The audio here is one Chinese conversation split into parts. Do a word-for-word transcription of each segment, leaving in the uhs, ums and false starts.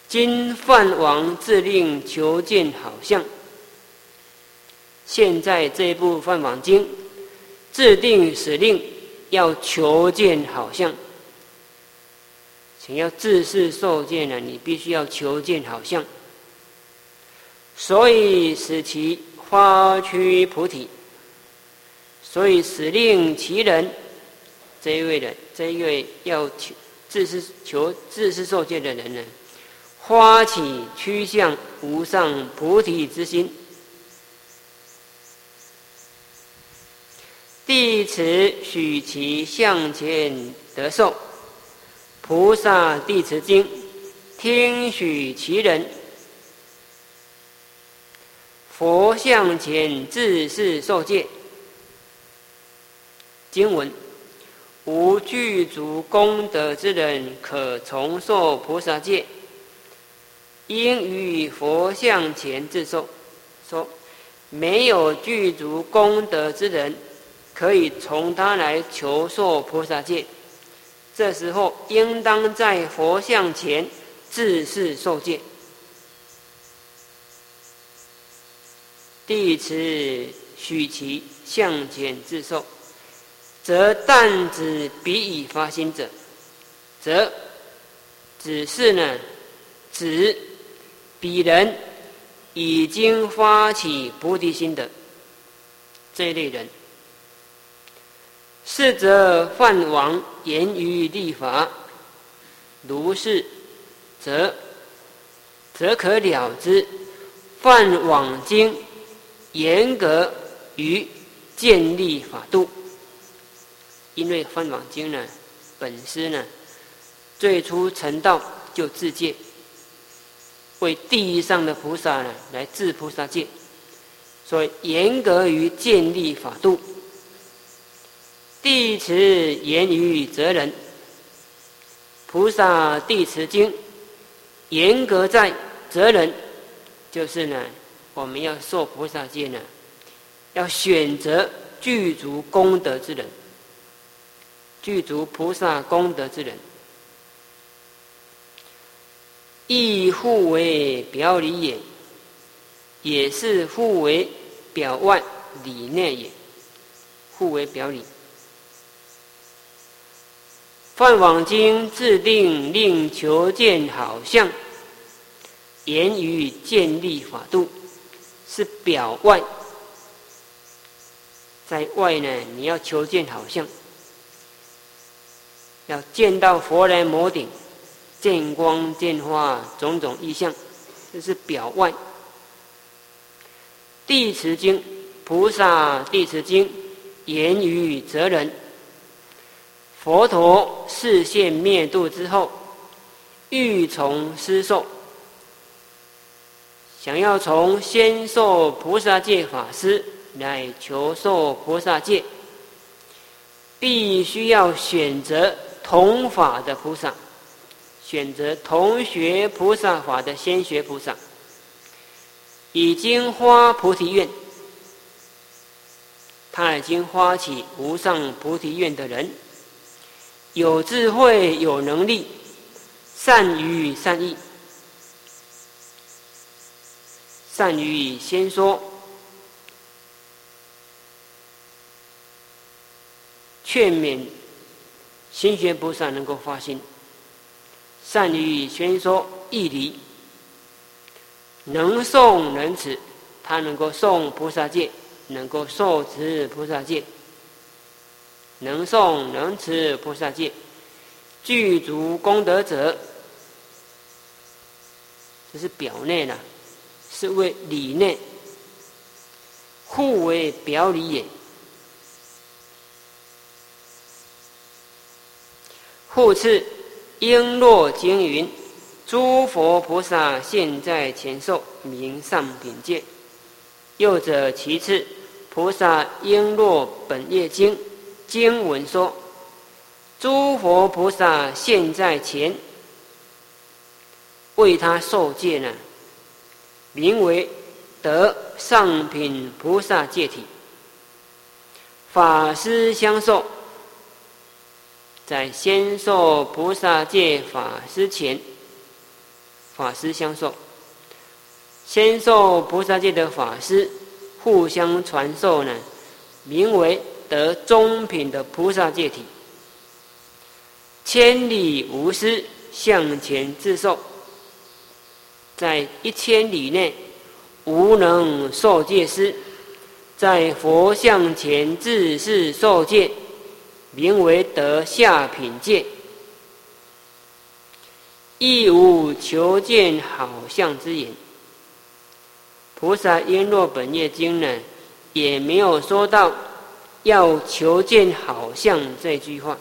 今梵王自令求见好相。现在这一部《梵网经》制定使令，要求见好相。想要自是受见呢，你必须要求见好相。所以使其发趋菩提，所以使令其人，这一位人，这一位要求自是求自是受见的人呢，发起趋向无上菩提之心。弟子许其向前得受菩萨弟子经，听许其人，佛向前自是受戒。经文：无具足功德之人，可重受菩萨戒，应于佛向前自受。说没有具足功德之人，可以从他来求受菩萨戒。这时候应当在佛像前自是受戒。弟子许其向前自受，则但指彼已发心者，则只是呢，指彼人已经发起菩提心的这一类人。是则梵王言于立法，如是，则则可了之。梵网经严格于建立法度，因为梵网经呢，本师呢，最初成道就自戒，为地上的菩萨呢来治菩萨戒，所以严格于建立法度。弟子言于责人，菩萨弟子经严格在责人，就是呢，我们要受菩萨戒呢，要选择具足功德之人，具足菩萨功德之人，亦互为表里也，也是互为表外里内也，互为表里。梵网经制定令求见好相，言于建立法度，是表外。在外呢，你要求见好相，要见到佛来摩顶，见光见花种种异象，这是表外。地持经，菩萨地持经言于责人。佛陀示现灭度之后，欲从师受，想要从先受菩萨戒法师来求受菩萨戒，必须要选择同法的菩萨，选择同学菩萨法的先学菩萨，已经发菩提愿，他已经发起无上菩提愿的人，有智慧有能力，善于善意，善于先说，劝勉心学菩萨能够发心，善于宣说义理，能诵能持，他能够诵菩萨戒，能够受持菩萨戒，能诵能持菩萨戒，具足功德者，这是表内呢，是为里内，互为表里也。复次，应若经云：诸佛菩萨现在前受名上品戒。又者其次，菩萨应若本业经经文说：诸佛菩萨现在前为他受戒呢，名为得上品菩萨戒体。法师相受，在先受菩萨戒法师前， 法师相授，先受菩萨戒的法师互相传授呢，名为得中品的菩萨戒体。千里无师，向前自受，在一千里内无能受戒师，在佛像前自是受戒，名为得下品戒。亦无求见好相之言。菩萨璎珞本业经呢，也没有说到要求见好相这句话。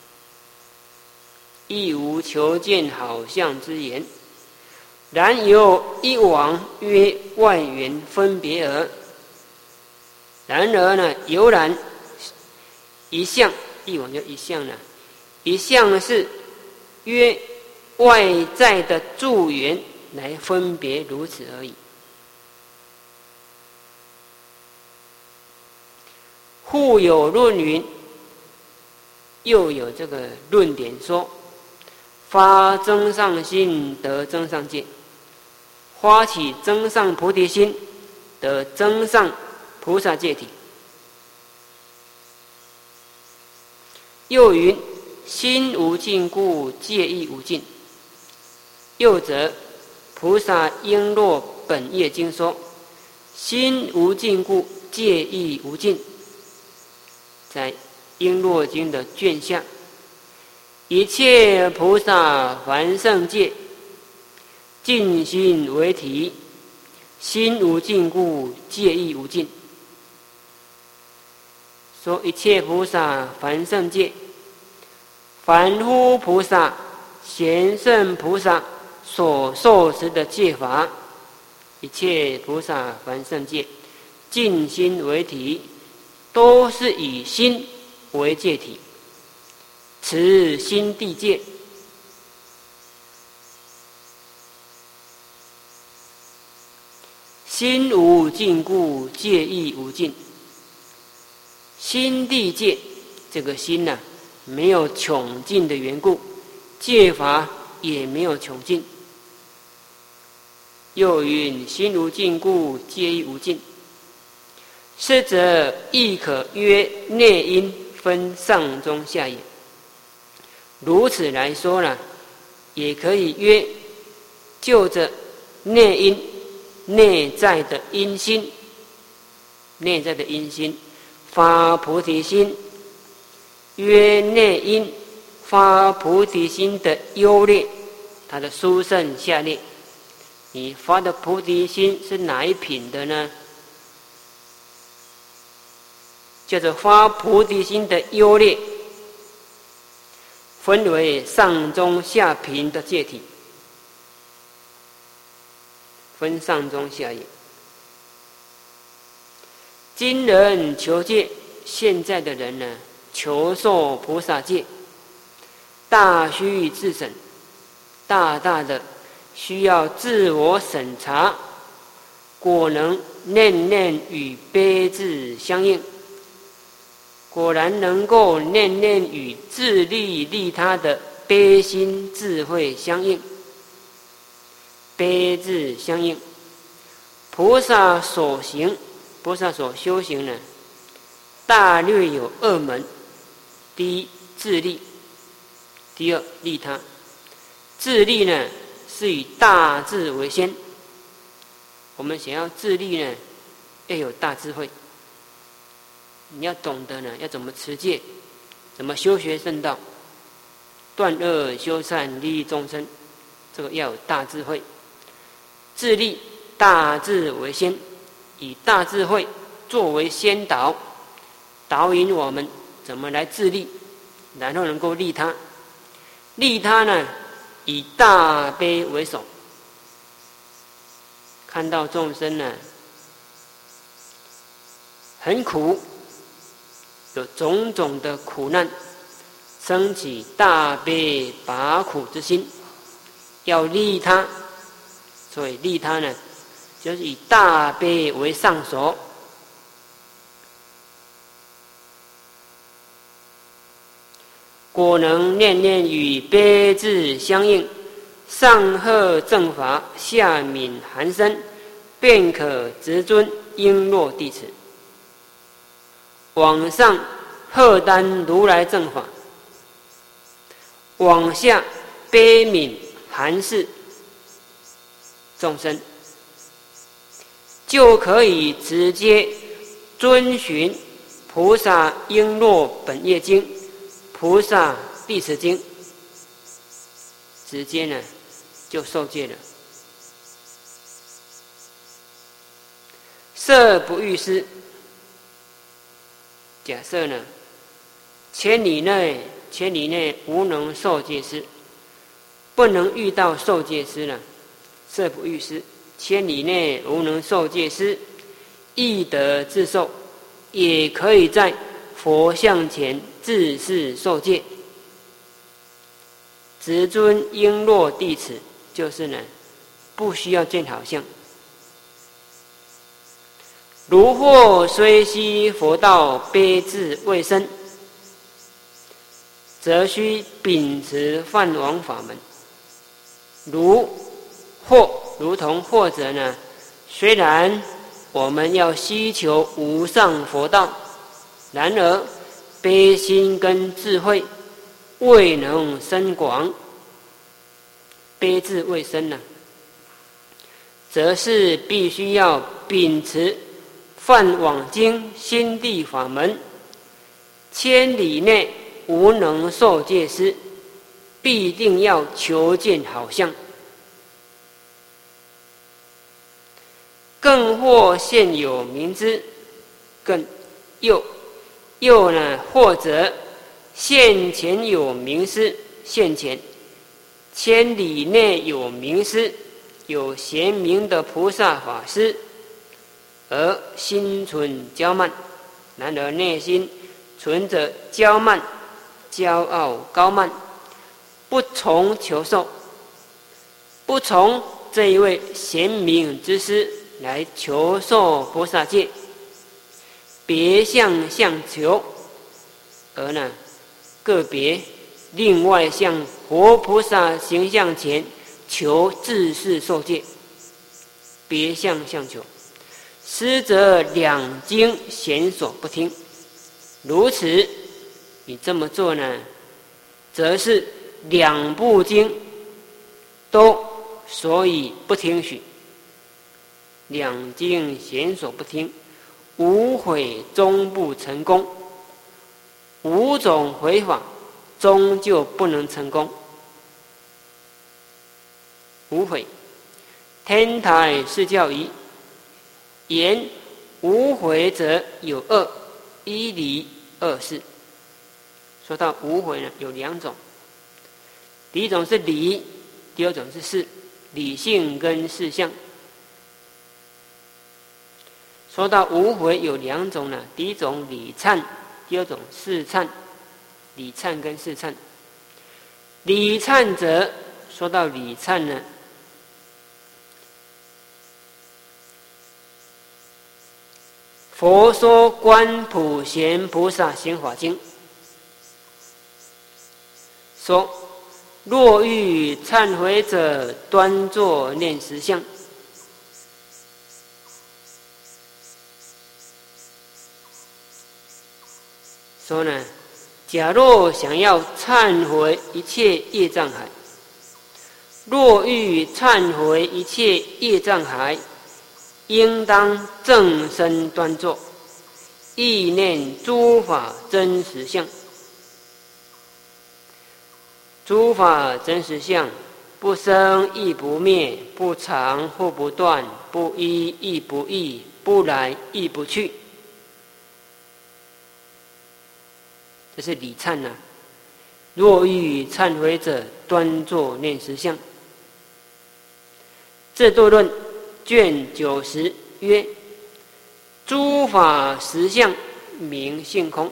亦无求见好相之言，然有一往曰外缘分别而。然而呢，犹然一相，一往就一相呢，一相是约外在的助缘来分别如此而已。复有论云，又有这个论点说，发增上心得增上戒，发起增上菩提心得增上菩萨戒体。又云，心无尽故戒亦无尽。又则菩萨璎珞本业经说，心无尽故戒亦无尽。在璎珞经的卷下，一切菩萨凡圣戒，尽心为体，心无尽故戒亦无尽。说一切菩萨凡圣戒，凡夫菩萨、贤圣菩萨所受持的戒法，一切菩萨凡圣戒，尽心为体，都是以心为戒体，持心地戒。心无尽故戒亦无尽。心地戒，这个心呢、啊，没有穷尽的缘故，戒法也没有穷尽。又云，心无尽故戒亦无尽。是则亦可约内因分上中下也。如此来说呢，也可以约就着内因内在的因心，内在的因心发菩提心，约内因发菩提心的优劣，它的殊胜下劣。你发的菩提心是哪一品的呢？叫做发菩提心的优劣，分为上中下品的戒体，分上中下也。今人求戒，现在的人呢，求受菩萨戒，大需自审，大大的需要自我审查，果能念念与悲智相应，果然能够念念与自利利他的悲心智慧相应，悲智相应。菩萨所行，菩萨所修行呢，大略有二门：第一，自利；第二，利他。自利呢，是以大智为先。我们想要自利呢，要有大智慧。你要懂得呢，要怎么持戒，怎么修学圣道，断恶修善，利益众生，这个要有大智慧。自利，大智为先，以大智慧作为先导，导引我们怎么来自利，然后能够利他。利他呢，以大悲为首，看到众生呢很苦，有种种的苦难，生起大悲拔苦之心，要利他。所以利他呢，就是以大悲为上首。果能念念与悲智相应， 上贺正法，下泯寒生，便可直尊璎珞弟子。往上贺担如来正法，往下悲悯寒士众生，就可以直接遵循菩萨璎珞本业经、菩萨弟子经，直接呢就受戒了。设不遇师，假设呢千里内千里内无能受戒师，不能遇到受戒师了。设不遇师，千里内无能受戒师，亦得自受，也可以在佛像前自是受戒。直尊璎珞弟子，就是呢不需要见好相。如或虽悉佛道悲智未生，则须秉持梵王法门。如或如同或者呢，虽然我们要希求无上佛道，然而悲心跟智慧未能深广，悲智未深呢，则是必须要秉持梵网经心地法门，千里内无能受戒师，必定要求见好相。更或现有明知，更又又呢，或者现前有名师，现前千里内有名师，有贤明的菩萨法师，而心存骄慢，然而内心存着骄慢、骄傲、高慢，不从求受，不从这一位贤明之师来求受菩萨戒，别向相求，而呢个别另外向活菩萨形象前求自是受戒，别向相求，师则两经显所不听。如此你这么做呢，则是两部经都所以不听许，两经显所不听，无悔终不成功，五种回法终究不能成功。无悔，天台释教仪言无悔者有二：一理二事。说到无悔呢，有两种，第一种是理，第二种是事，理性跟事相。说到无悔有两种呢，第一种理忏，第二种事忏。理忏跟事忏，理忏者，说到理忏呢，佛说观普贤菩萨行法经说，若欲忏悔者，端坐念实相。说呢，假若想要忏悔一切业障海，若欲忏悔一切业障海，应当正身端坐，意念诸法真实相。诸法真实相，不生亦不灭，不常或不断，不一亦不异，不来亦不去。这是理忏啊。若欲忏悔者，端坐念实相。这度论卷九十曰：诸法实相名性空。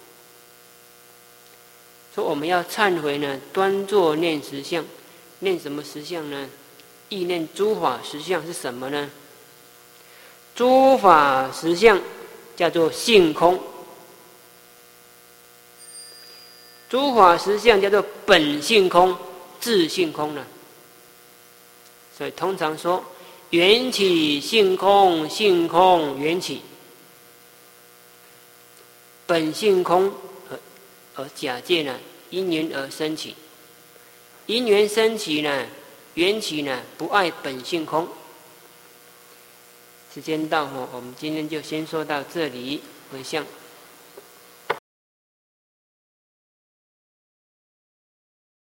说我们要忏悔呢，端坐念实相。念什么实相呢？意念诸法实相是什么呢？诸法实相叫做性空，诸法实相叫做本性空、自性空呢。 所以通常说缘起性空，性空缘起，本性空而而假借呢因缘而生起，因缘生起呢，缘起呢不爱本性空。时间到，我们今天就先说到这里，回向。